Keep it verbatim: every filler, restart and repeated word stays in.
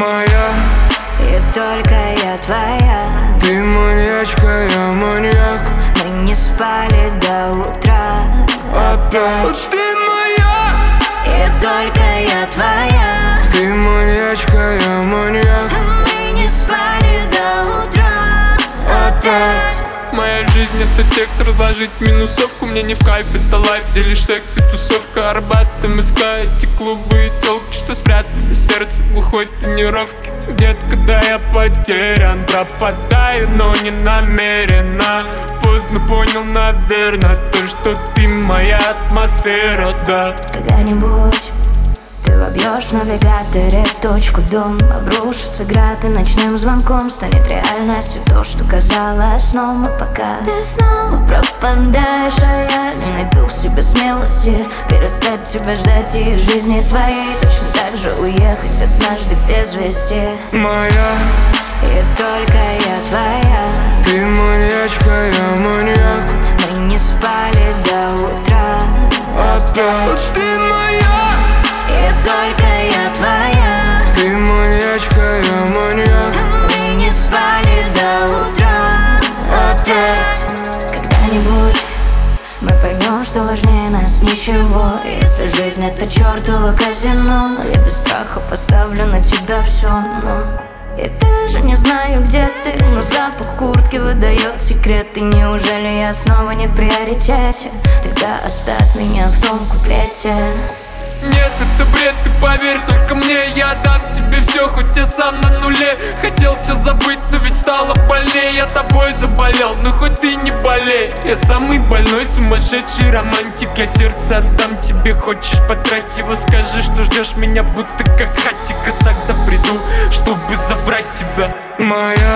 моя, и только я твоя. ты маньячка, я маньяк. Мы не спали до утра Опять ты моя, и только я твоя. ты маньячка, я маньяк. Мы не спали до утра опять. Моя жизнь это текст, разложить минусовку. Мне не в кайф, это лайф, где лишь секс и тусовка. Арбат, МСК, эти клубы и телки, что спрятали сердце в глухой тренировке. Детка, да я потерян, пропадаю, но не намеренно. Поздно понял, наверное, то, что ты моя атмосфера, да. Когда-нибудь ты вобьешь в навигаторе точку дом. Обрушится град и ночным звонком станет реальностью то, что казалось сном. А пока ты снова пропадаешь, а я не найду в себе смелости перестать тебя ждать и из жизни твоей точно так же уехать однажды без вести. Моя, и только я твоя. ты маньячка, я маньяк. Мы не спали до утра Опять ты моя, и только я твоя. ты маньячка, я маньяк. Мы не спали до утра опять. Когда-нибудь мы поймем, что важнее нас ничего. Если жизнь это чертово казино, я без страха поставлю на тебя все. Но я даже не знаю, где ты, но запах куртки выдает секреты. Неужели я снова не в приоритете? Тогда оставь меня в том куплете. Нет, это бред, ты поверь только мне. Я дам тебе все, хоть я сам на нуле. Хотел все забыть, но ведь стало больнее. Я тобой заболел, но хоть ты не болей. Я самый больной, сумасшедший романтик. Я сердце отдам тебе, хочешь потрать его. Скажи, что ждешь меня, будто как хатика. Тогда приду, чтобы забрать тебя. Моя,